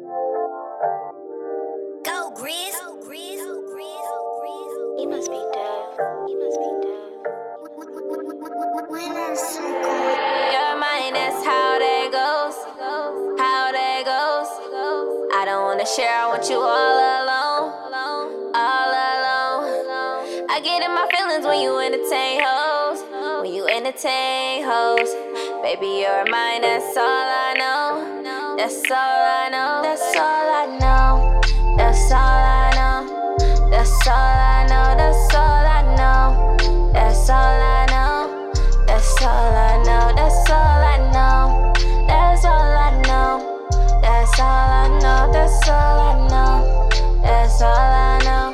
Go, Grizz. You must be deaf. You must be deaf. Your mind, that's how that goes. How that goes. I don't wanna share, I want you all alone. All alone. I get in my feelings when you entertain hoes. When you entertain hoes. Baby, you're mine, that's all I know. That's all I know. That's all I know. That's all I know. That's all I know. That's all I know. That's all I know. That's all I know. That's all I know. That's all I know. That's all I know. That's all I know. That's all I know.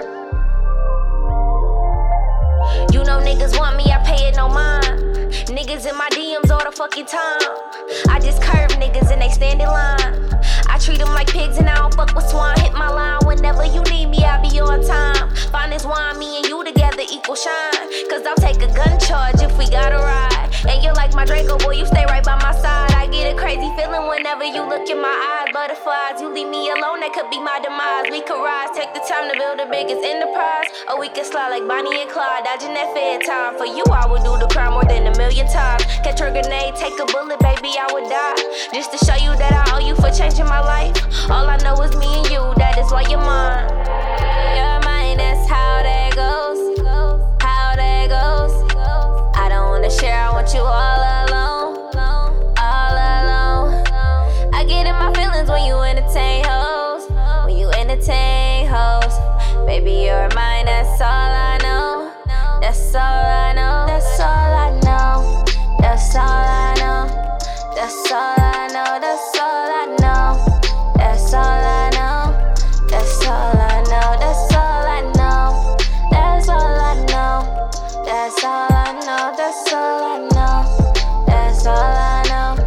You know niggas want me, I pay it no mind. Niggas in my DMs all the fucking time. I just curve niggas and they stand in line. I treat them like pigs and I don't fuck with swine. Hit my line whenever you need me, I'll be on time. Find this wine, me and you together equal shine. Cause I'll take a gun charge if we gotta ride. And you're like my Draco, boy, you stay right by my side. I get a crazy feeling whenever you look in my eyes. Butterflies, you leave me alone, that could be my demise. We could rise, take the time to build the biggest enterprise. Or we could slide like Bonnie and Clyde, dodging that fed time. For you, I would do the crime more than 1,000,000 times. Catch her grenade, take a bullet, baby, I would die. Just to show you that I owe you for changing my life. All I know is me and you, that is why you're mine. You're mine, that's how that goes. How that goes. I don't wanna share, I want you all alone. All alone. I get in my feelings when you entertain hoes. When you entertain hoes. Baby, you're mine, that's all I know. That's all I know. That's all I know. That's all I know. That's all I know. That's all I know. That's all I know. That's all I know. That's all I know. That's all I know. That's all I know. That's all I know. That's all I know.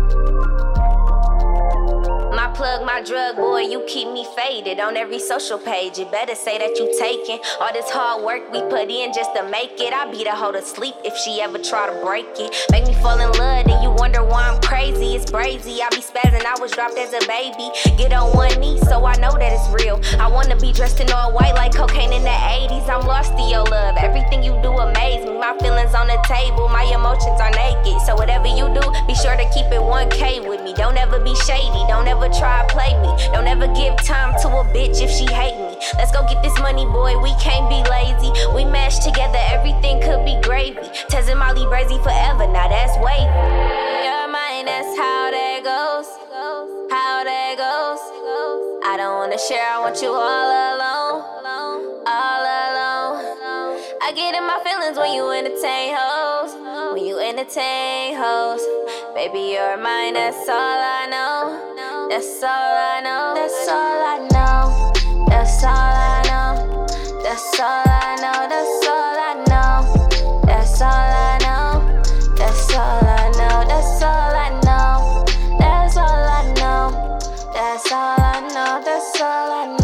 My plug, my drug, boy, you keep me faded on every social page. You better say that you taking all this hard work we put in just to make it. I beat a hoe to sleep if she ever try to break it. Make me fall in love, then you wonder why I'm crazy. It's brazy, I be spazzing, I was dropped as a baby. Get on one knee, so I know that it's real. I wanna be dressed in all white like cocaine in the 80s. I'm lost to your love, everything you do amaze me. My feelings on the table, my emotions are naked. So whatever you do, be sure to keep it 1K with me. Don't ever be shady, don't ever try to play me. Don't ever give time to a bitch if she hate me. Let's go get this money, boy, we can't be lazy. We mash together, everything could be gravy. Tez and Molly Brazy forever, now that's wavy. You're mine, that's how that goes. How that goes. I don't wanna share, I want you all alone. All alone. I get in my feelings when you entertain hoes. When you entertain hoes. Baby, you're mine, that's all I know. That's all I know. That's all I know. That's all I know. That's all I know. That's all I know. That's all I know. That's all I know. That's all I know. That's all I know. That's all I know. That's all I know.